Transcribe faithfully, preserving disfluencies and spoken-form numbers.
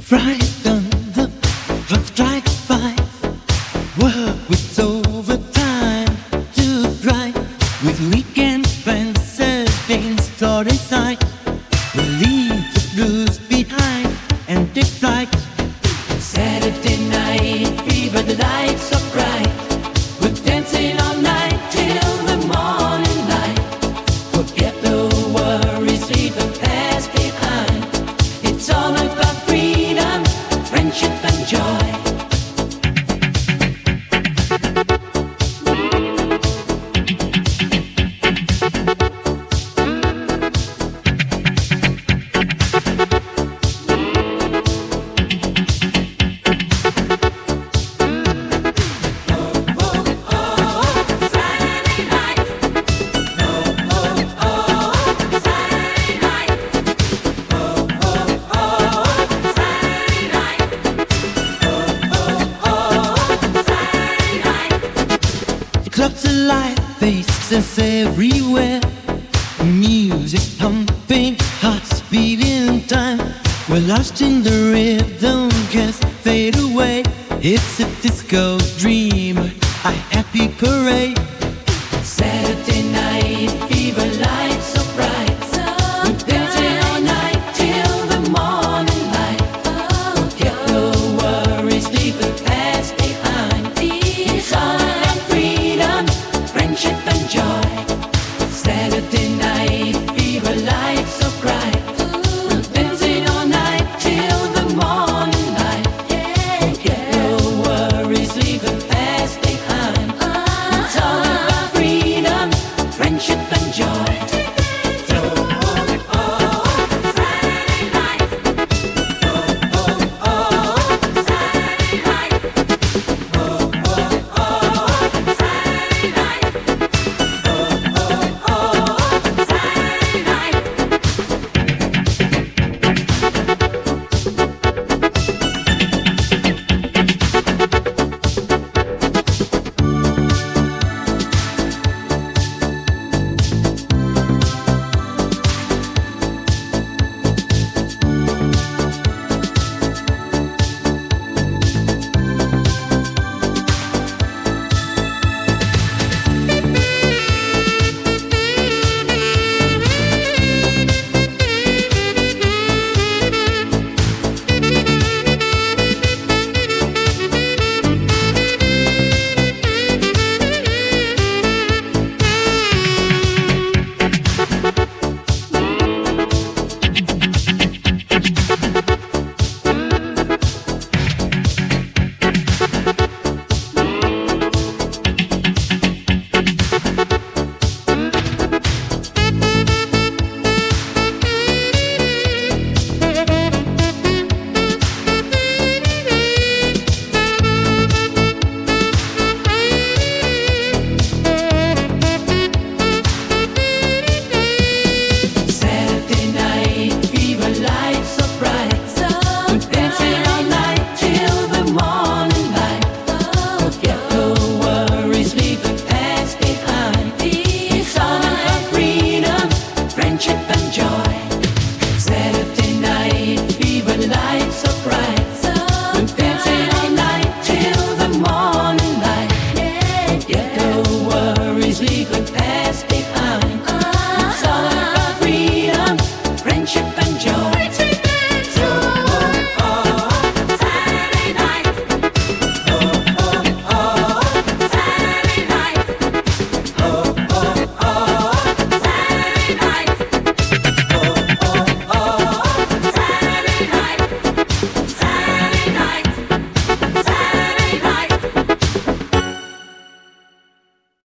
Right on the clock strike five. Work with overtime to drive with weekend plans, Saturday store inside. We leave the blues behind and take flight. Saturday night fever, the lights so bright. We're dancing all night till the morning light. Forget the worries, leave the past behind. It's all about freedom, friendship and joy. Clubs alive, faces everywhere. Music pumping, hearts beating time. We're lost in the rhythm, just fade away. It's a disco dream, a happy parade. Saturday night fever lights